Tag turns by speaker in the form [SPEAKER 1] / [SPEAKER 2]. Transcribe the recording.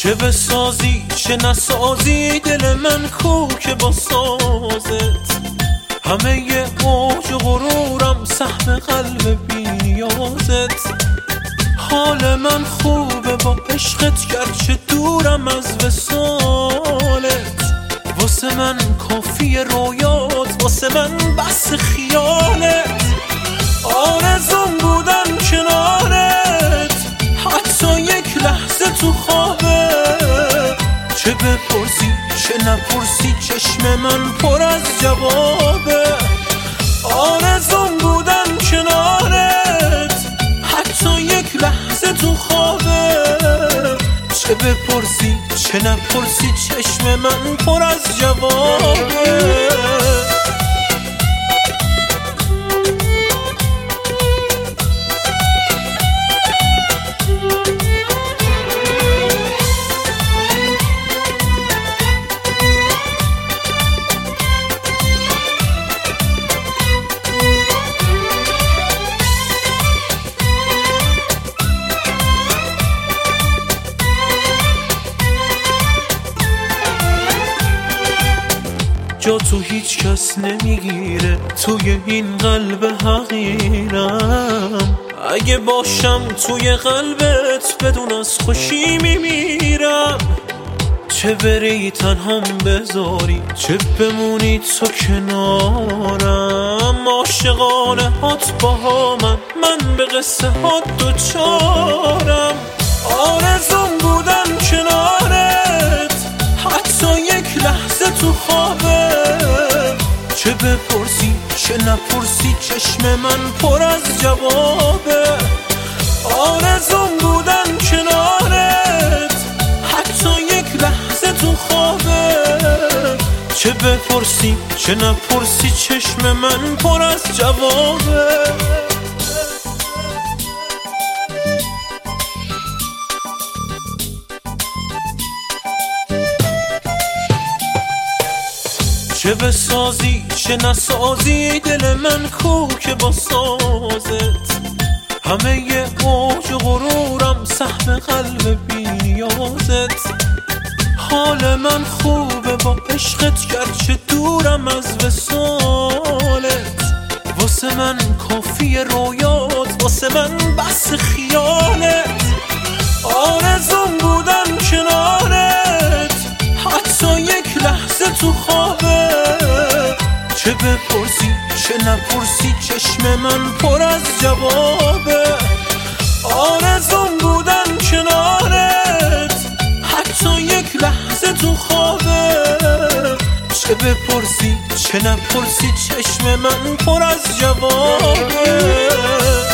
[SPEAKER 1] چه بسازی چه نسازی دل من کو که با سازت همه ی اوج و غرورم سهم قلب بی نیازت حال من خوبه با عشقت گرچه دورم از وصالت واسه من کافی رویات واسه من بس خیالت آرزوم بودن کنارت حتی یک لحظه تو خوابه چه بپرسی چه نپرسی چشم من پر از جوابه آرزوم بودن کنارت حتی یک لحظه تو خوابه چه بپرسی چه نپرسی چشم من پر از جوابه جا تو هیچ کس نمیگیره توی این قلب حقیرم اگه باشم توی قلبت بدون از خوشی میمیرم چه بری تنهام بذاری چه بمونی تو کنارم عاشقانه هات با من به قصه هات دوچارم آرزوم بودن کنارت حتی یک لحظه تو خوابه چه بپرسی چه نپرسی چشم من پر از جوابه آرزوم بودن کنارت حتی یک لحظه تو خوابه چه بپرسی چه نپرسی چشم من پر از جوابه چه بسازی چه نسازی دل من کو که با سازت همه ی اوج و غرورم سهم قلب بی نیازت حال من خوبه با عشقت گرچه دورم از وصالت واسه من کافی رویات واسه من بس خیالت آرزوم بودن کنارت حتی یک لحظه تو خوابه چه بپرسی چه نپرسی چشم من پر از جوابه آرزوم بودن کنارت حتی یک لحظه تو خوابه چه بپرسی چه نپرسی چشم من پر از جوابه